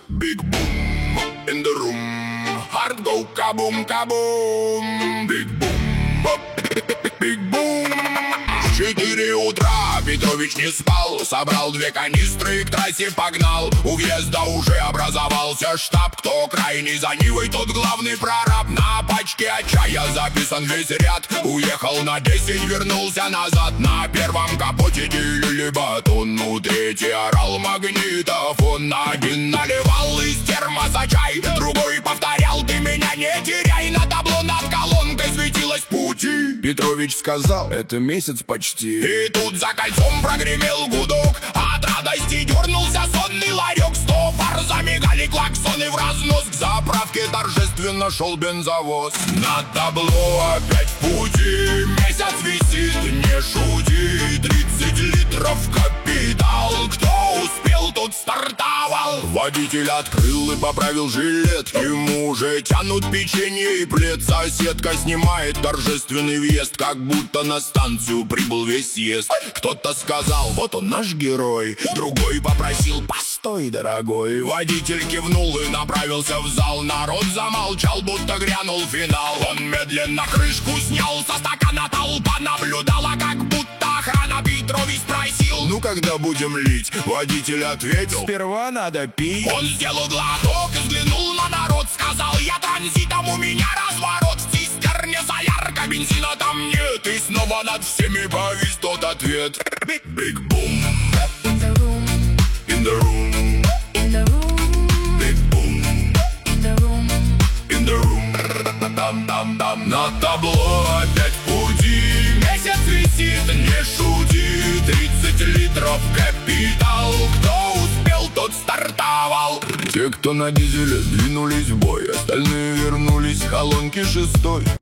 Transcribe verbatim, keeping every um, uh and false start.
Big boom in the room, hard go kaboom kaboom. Big boom, big boom. В четыре утра Петрович не спал, собрал две канистры и к трассе погнал. У въезда уже образовался штаб, кто крайний за Нивой, тот главный прораб. На пачке от чая записан весь ряд. Уехал на десять, вернулся назад. На первом капоте делили батон, у третий орал магнитофон. Один наливал из термоса чай, другой повторял: ты меня не теряй. На табло над колонкой светилось пути. Петрович сказал: это месяц почти. И тут за кольцом прогремел гудок, от радости дернулся сонный ларек. Сто фар замигали клаксоны в разнос, к заправке торжественно шел бензовоз. На табло опять в пути, месяц висит, не шути. Тридцать литров капитал, кто успел, тот стартовал. Водитель открыл и поправил жилет, ему уже тянут печенье и плед. Соседка снимает торжественный въезд, как будто на станцию прибыл весь съезд. Кто-то сказал: вот он наш герой. Другой попросил: постой, дорогой. Водитель кивнул и направился в зал. Народ замолчал, будто грянул финал. Он медленно крышку снял, со стакана толпа наблюдала, как будто охрана. Петрович спросил: ну когда будем лить? Водитель ответил: сперва надо пить. Он сделал глоток и взглянул на народ, сказал: я транзитом, у меня разворот. В цистерне солярка, бензина там нет. И снова над всеми повис тот ответ. Big boom In the room, in the room, in the room, big boom in the room. in the room. Там-там-там. На табло опять в пути, месяц висит, не шути. Тридцать литров капитал, кто успел, тот стартовал. Те, кто на дизеле, двинулись в бой, остальные вернулись к колонке шестой.